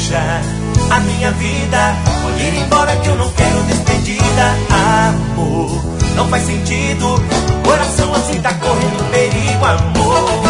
Deixa a minha vida, pode ir embora que eu não quero despedida. Amor, não faz sentido, o coração assim tá correndo perigo. Amor,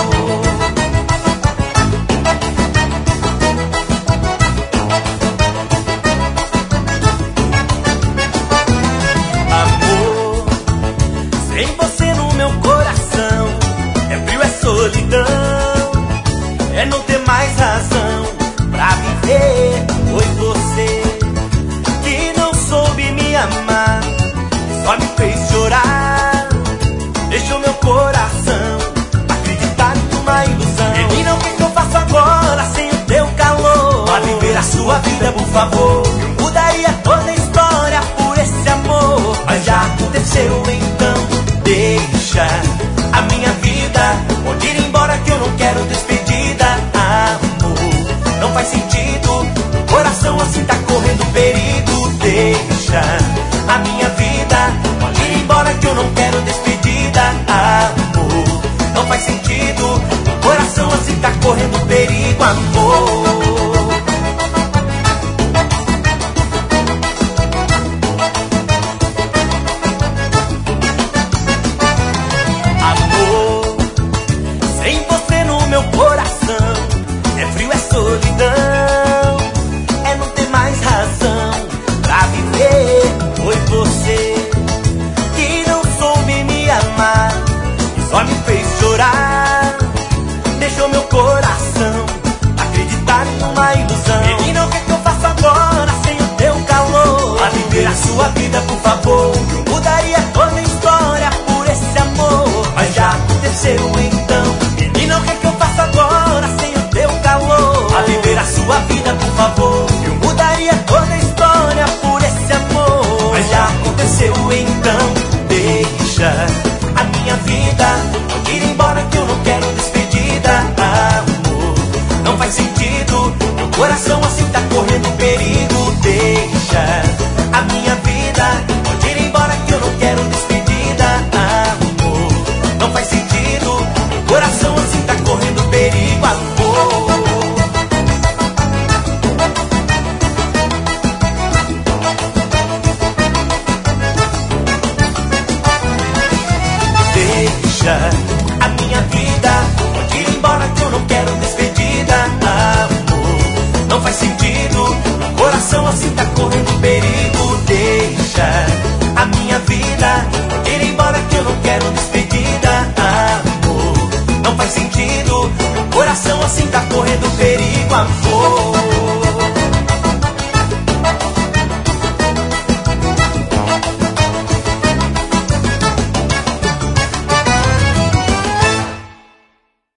sem você no meu coração, é frio, é solidão, é não ter mais razão pra viver. Foi você que não soube me amar, só me fez chorar, deixou meu coração acreditar numa ilusão. Menina, o que eu faço agora sem o teu calor? Pra viver a sua vida, por favor, eu mudaria toda a história por esse amor. Mas já aconteceu, então deixa a minha vida, pode ir embora que eu não quero despedida. Amor, não faz sentido, o coração assim tá correndo perigo. Deixa a minha vida, pode ir embora que eu não quero despedida. Amor, não faz sentido, o coração assim tá correndo perigo. Amor,